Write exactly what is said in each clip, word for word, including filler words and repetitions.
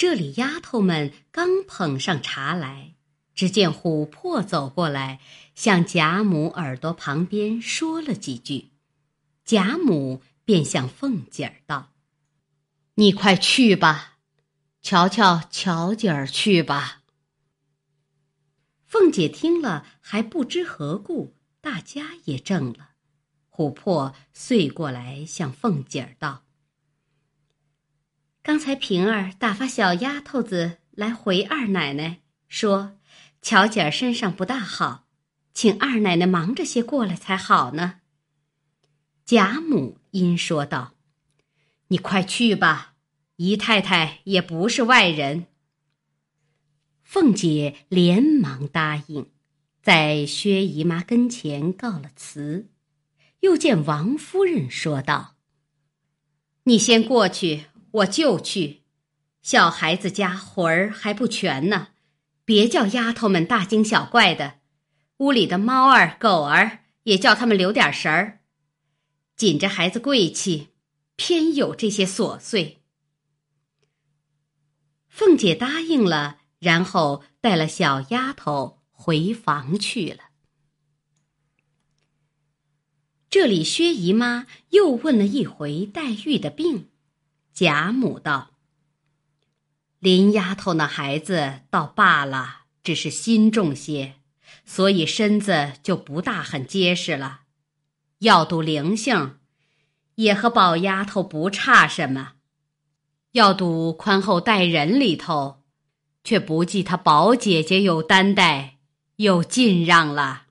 这里丫头们刚捧上茶来，只见琥珀走过来，向贾母耳朵旁边说了几句，贾母便向凤姐儿道：“你快去吧，瞧瞧巧姐儿去吧。”凤姐听了还不知何故，大家也怔了。琥珀遂过来向凤姐儿道：“刚才平儿打发小丫头子来回二奶奶，说巧姐儿身上不大好，请二奶奶忙着些过来才好呢。”贾母因说道：“你快去吧，姨太太也不是外人。”凤姐连忙答应，在薛姨妈跟前告了辞，又见王夫人说道：“你先过去，我就去。小孩子家魂儿还不全呢，别叫丫头们大惊小怪的。屋里的猫儿狗儿也叫他们留点神儿。紧着孩子贵气，偏有这些琐碎。”凤姐答应了，然后带了小丫头回房去了。这里薛姨妈又问了一回黛玉的病，贾母道：“林丫头那孩子倒罢了，只是心重些，所以身子就不大很结实了。要赌灵性，也和宝丫头不差什么；要赌宽厚待人里头，却不计她宝姐姐有担待，有尽让了。”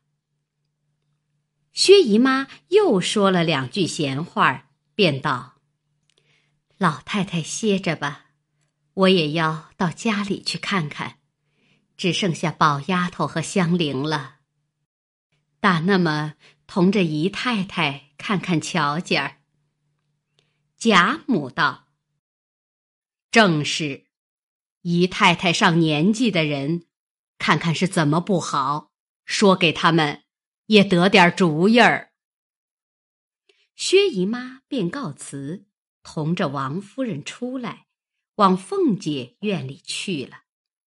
薛姨妈又说了两句闲话，便道：“老太太歇着吧，我也要到家里去看看，只剩下宝丫头和香菱了。打那么同着姨太太看看巧姐儿。”贾母道：“正是，姨太太上年纪的人，看看是怎么不好，说给他们也得点主意儿。”薛姨妈便告辞，同着王夫人出来，往凤姐院里去了。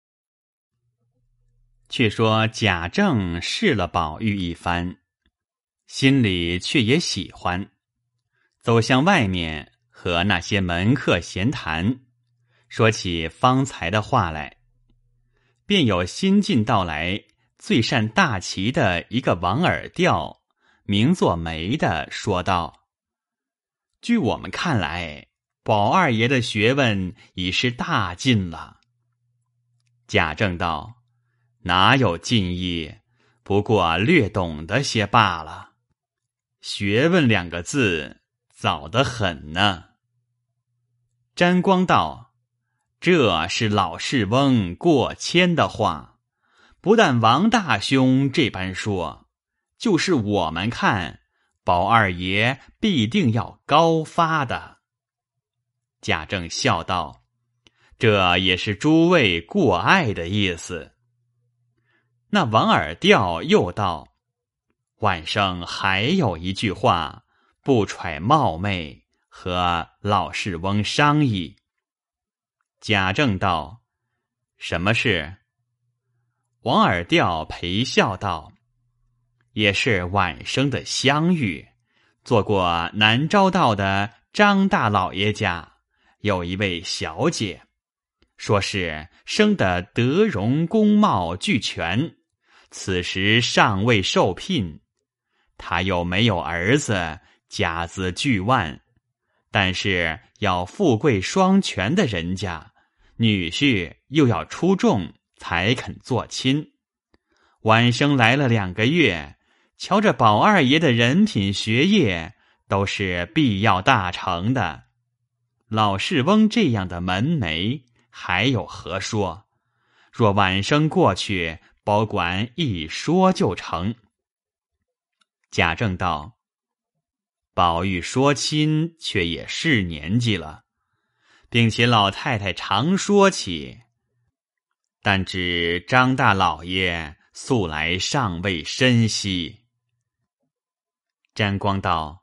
却说贾政试了宝玉一番，心里却也喜欢，走向外面和那些门客闲谈，说起方才的话来，便有新近到来最善大棋的一个王尔调，名作梅的说道：“据我们看来，宝二爷的学问已是大进了。”贾政道：“哪有进意，不过略懂得些罢了。学问两个字，早得很呢。”沾光道：“这是老士翁过谦的话，不但王大兄这般说，就是我们看，宝二爷必定要高发的。”贾政笑道：“这也是诸位过爱的意思。”那王尔调又道：“晚上还有一句话，不揣冒昧，和老士翁商议。”贾政道：“什么事？”王尔调陪笑道：“也是晚生的相遇，做过南昭道的张大老爷家，有一位小姐，说是生得德容公貌俱全，此时尚未受聘。他又没有儿子，家资巨万，但是要富贵双全的人家，女婿又要出众，才肯做亲。晚生来了两个月，瞧着宝二爷的人品学业，都是必要大成的。老士翁这样的门楣，还有何说？若晚生过去，保管一说就成。”贾政道：“宝玉说亲，却也是年纪了，并且老太太常说起，但只张大老爷素来尚未深悉。”沾光道：“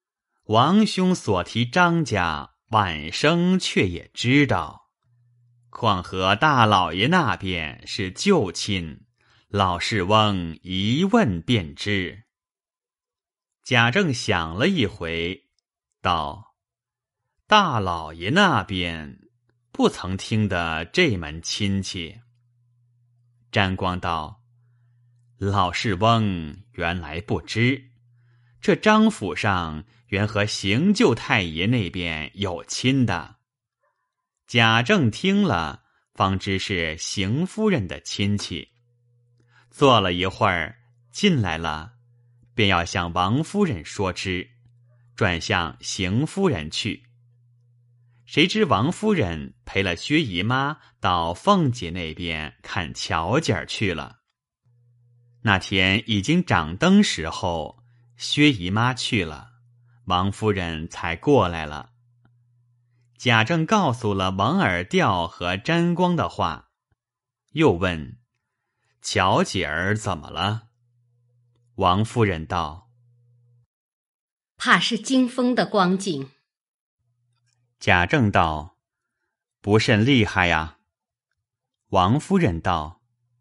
王兄所提张家，晚生却也知道， 况和大老爷那边是旧亲，老氏翁一问便知。”贾政想了一回，道：“大老爷那边不曾听得这门亲戚。”沾光道：“老氏翁原来不知，这张府上原和邢舅太爷那边有亲的。”贾政听了，方知是邢夫人的亲戚。坐了一会儿，进来了，便要向王夫人说之，转向邢夫人去。谁知王夫人陪了薛姨妈到凤姐那边看巧姐儿去了。那天已经掌灯时候，薛姨妈去了，王夫人才过来了。贾政告诉了王尔调和沾光的话，又问：“巧姐儿怎么了？”王夫人道：“ 怕是惊风的光景。” 贾政道：“不甚厉害呀。”王夫人道：“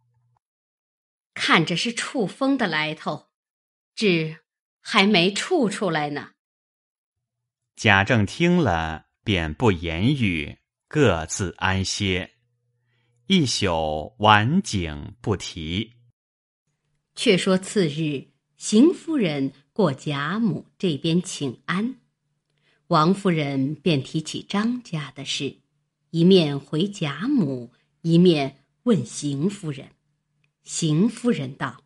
看着是触风的来头，只还没触出来呢。” 贾政听了，便不言语，各自安歇。一宿晚景不提。 却说次日，邢夫人过贾母这边请安，王夫人便提起张家的事，一面回贾母，一面问邢夫人。邢夫人道：“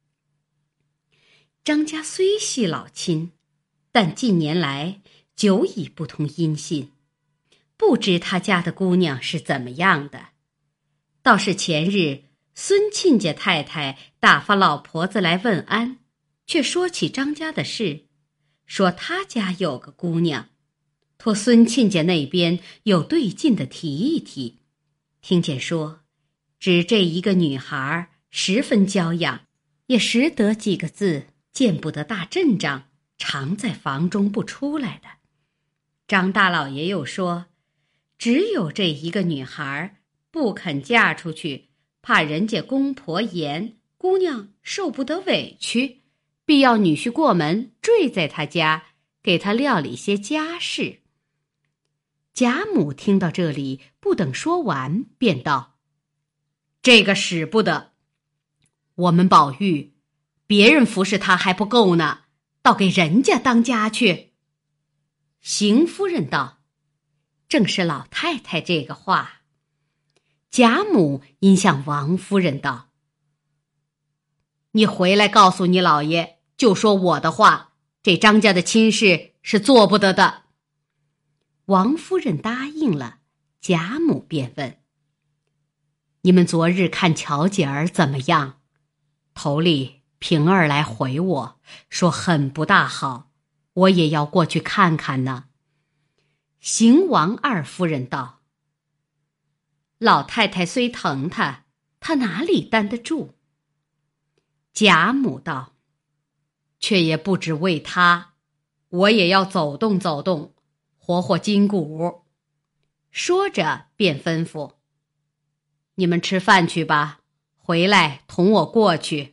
张家虽系老亲，但近年来久已不通音信，不知他家的姑娘是怎么样的。倒是前日孙亲家太太打发老婆子来问安，却说起张家的事，说他家有个姑娘，托孙亲家那边有对劲的提一提。听见说，只这一个女孩十分娇养，也识得几个字，见不得大阵仗，常在房中不出来的。张大老爷又说，只有这一个女孩不肯嫁出去，怕人家公婆严，姑娘受不得委屈，必要女婿过门坠在他家，给他料理些家事。贾母听到这里，不等说完，便道：“这个使不得，我们宝玉别人服侍他还不够呢，倒给人家当家去。”邢夫人道：“正是老太太这个话。”贾母因向王夫人道：“你回来告诉你老爷，就说我的话，这张家的亲事是做不得的。”王夫人答应了，贾母便问：“你们昨日看巧姐儿怎么样？”头里平儿来回我说很不大好，我也要过去看看呢。邢王二夫人道：“老太太虽疼他，他哪里担得住？”贾母道：“却也不只为他，我也要走动走动，活活筋骨。”说着便吩咐：“你们吃饭去吧，回来同我过去。”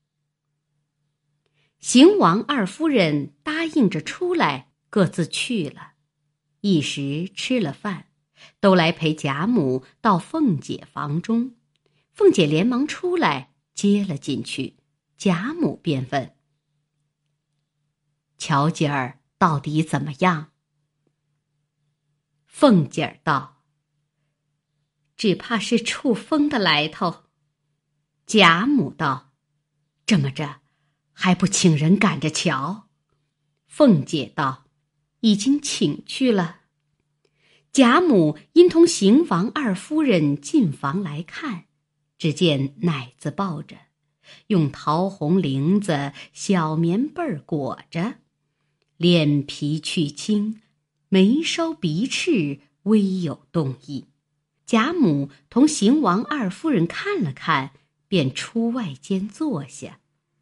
邢王二夫人答应着出来，各自去了。一时吃了饭，都来陪贾母到凤姐房中。凤姐连忙出来接了进去，贾母便问：“巧姐儿到底怎么样？”凤姐儿道：“只怕是触风的来头。”贾母道：“这么着，还不请人赶着瞧？”凤姐道：“已经请去了。”贾母因同邢王二夫人进房来看，只见奶子抱着，用桃红绫子小棉被儿裹着，脸皮去青，眉梢鼻翅微有动意。贾母同邢王二夫人看了看，便出外间坐下。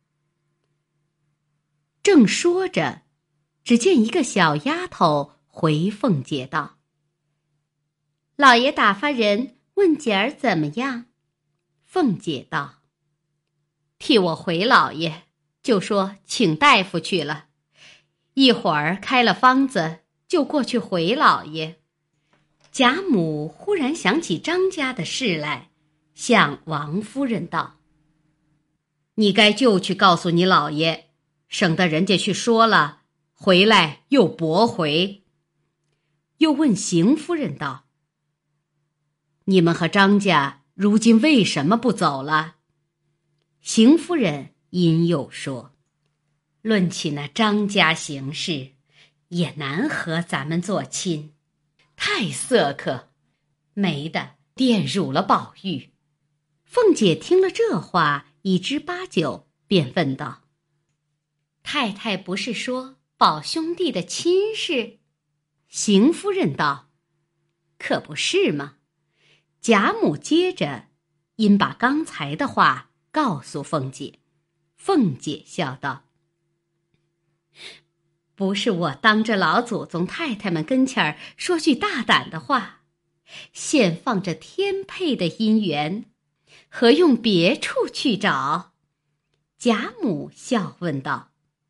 正说着，只见一个小丫头回凤姐道：“老爷打发人问姐儿怎么样？凤姐道：替我回老爷，就说请大夫去了，一会儿开了方子，就过去回老爷。贾母忽然想起张家的事来，向王夫人道：你该就去告诉你老爷，省得人家去说了，回来又驳回。又问邢夫人道：你们和张家如今为什么不走了？邢夫人因又说：论起那张家行事，也难和咱们做亲，太色可，没的玷辱了宝玉。凤姐听了这话，已知八九，便问道：太太不是说宝兄弟的亲事？邢夫人道：可不是吗？贾母接着因把刚才的话告诉凤姐。凤姐笑道：不是我当着老祖宗太太们跟前儿说句大胆的话，现放着天配的姻缘，何用别处去找？贾母笑问道：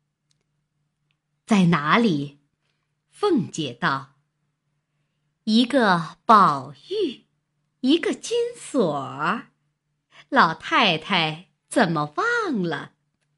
在哪里？凤姐道：一个宝玉，一个金锁儿，老太太怎么忘了？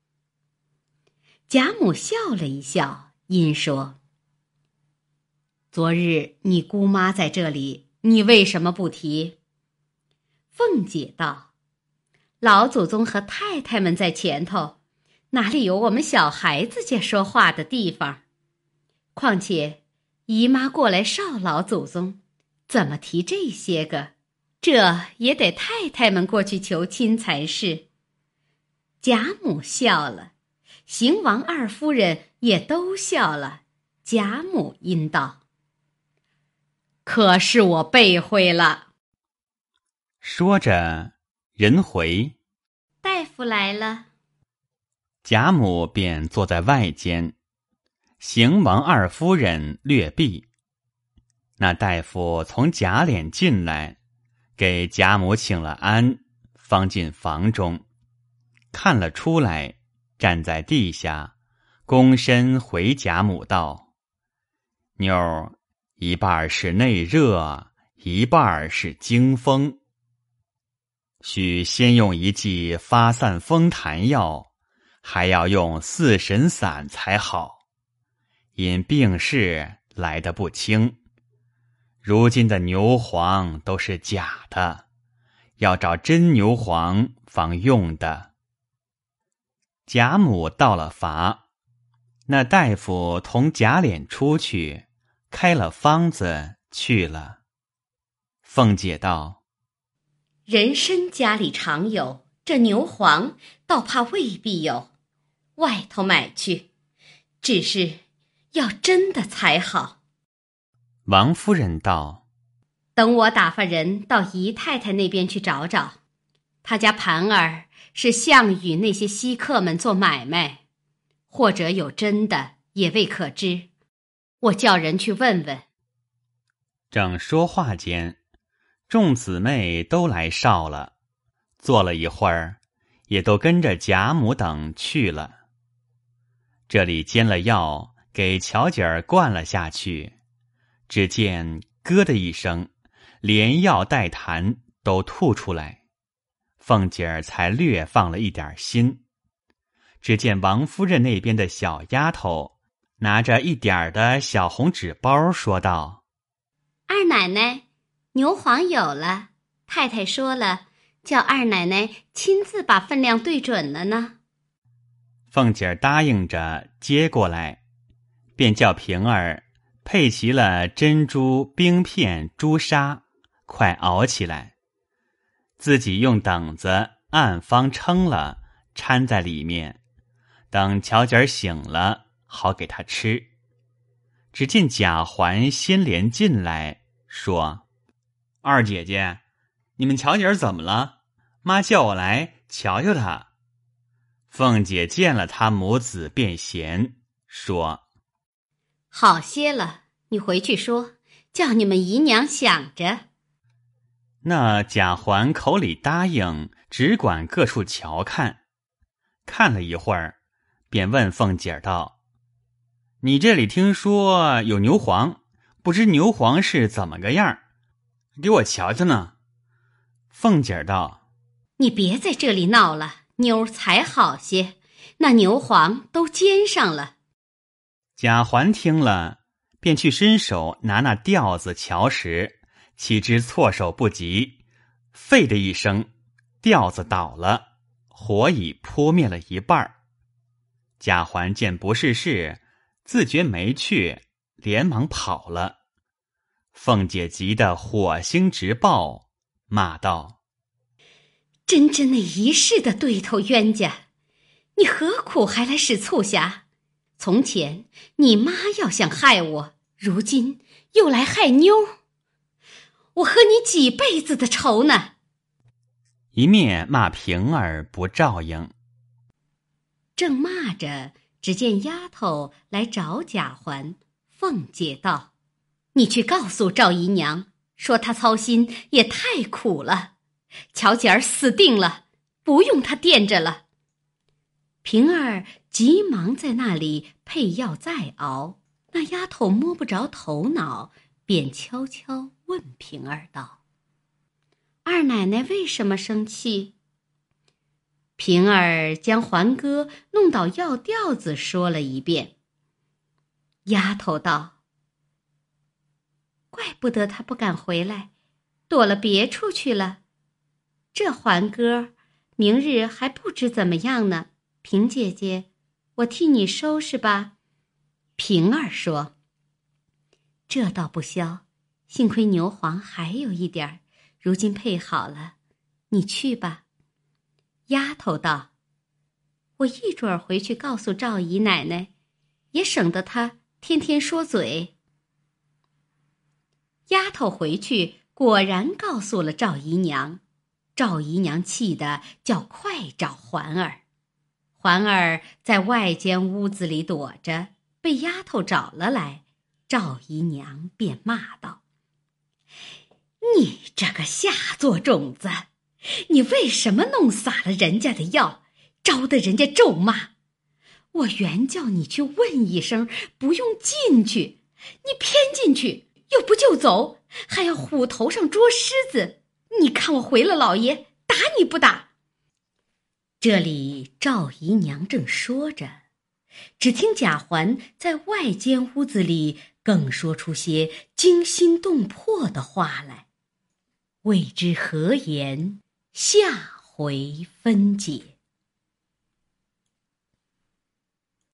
贾母笑了一笑，因说：昨日你姑妈在这里，你为什么不提？凤姐道：老祖宗和太太们在前头，哪里有我们小孩子家说话的地方？况且姨妈过来少老祖宗，怎么提这些个？这也得太太们过去求亲才是。贾母笑了，邢王二夫人也都笑了。贾母因道：可是我背会了。 说着，人回， 大夫来了。 贾母便坐在外间，邢王二夫人略避。那大夫从贾琏进来，给贾母请了安，方进房中，看了出来，站在地下，躬身回贾母道：妞儿，一半是内热，一半是惊风，须先用一剂发散风痰药，还要用四神散才好，因病势来得不轻。如今的牛黄都是假的，要找真牛黄方用的。贾母到了乏，那大夫同贾琏出去，开了方子去了。凤姐道： 人参家里常有，这牛黄倒怕未必有，外头买去，只是要真的才好。 王夫人道： 等我打发人到姨太太那边去找找，他家盘儿是项羽那些稀客们做买卖，或者有真的也未可知，我叫人去问问。 正说话间，众姊妹都来哨了，坐了一会儿，也都跟着贾母等去了。这里煎了药，给巧姐儿灌了下去，只见咯的一声，连药带痰都吐出来，凤姐儿才略放了一点心。只见王夫人那边的小丫头拿着一点的小红纸包，说道： 二奶奶，牛黄有了，太太说了，叫二奶奶亲自把分量对准了呢。 凤姐儿答应着接过来，便叫平儿配齐了珍珠、冰片、朱砂，快熬起来，自己用等子按方称了，掺在里面，等巧姐儿醒了，好给她吃。只见贾环先连进来，说：二姐姐，你们巧姐儿怎么了？妈叫我来瞧瞧她。凤姐见了他母子便嫌，说：好些了，你回去说，叫你们姨娘想着。 那贾环口里答应，只管各处瞧看。看了一会儿，便问凤姐儿道：“你这里听说有牛黄，不知牛黄是怎么个样？给我瞧瞧呢。”凤姐儿道：“ 你别在这里闹了，妞儿才好些，那牛黄都煎上了。” 贾环听了，便去伸手拿那吊子瞧时，岂知措手不及，废的一声，吊子倒了，火已扑灭了一半儿。贾环见不是事，自觉没趣，连忙跑了。凤姐急得火星直爆，骂道：“ 真真那一世的对头冤家，你何苦还来使促狭？从前你妈要想害我，如今又来害妞，我和你几辈子的仇呢？” 一面骂平儿不照应。 正骂着，只见丫头来找贾环。凤姐道：“你去告诉赵姨娘，说她操心也太苦了，巧姐儿死定了，不用她垫着了。”平儿急忙在那里配药再熬。那丫头摸不着头脑，便悄悄问平儿道：“二奶奶为什么生气？”平儿将环哥弄倒药吊子说了一遍。丫头道：“怪不得他不敢回来，躲了别处去了。这环哥明日还不知怎么样呢。平姐姐，我替你收拾吧。”平儿说：“这倒不消，幸亏牛黄还有一点儿，如今配好了，你去吧。”丫头道：“我一准儿回去告诉赵姨奶奶，也省得她天天说嘴。”丫头回去果然告诉了赵姨娘，赵姨娘气得叫快找环儿。环儿在外间屋子里躲着，被丫头找了来。赵姨娘便骂道：“你这个下作种子，你为什么弄洒了人家的药，招得人家咒骂？我原叫你去问一声，不用进去，你偏进去，又不就走，还要虎头上捉狮子。你看我回了老爷，打你不打？”这里赵姨娘正说着，只听贾环在外间屋子里更说出些惊心动魄的话来，未知何言，下回分解。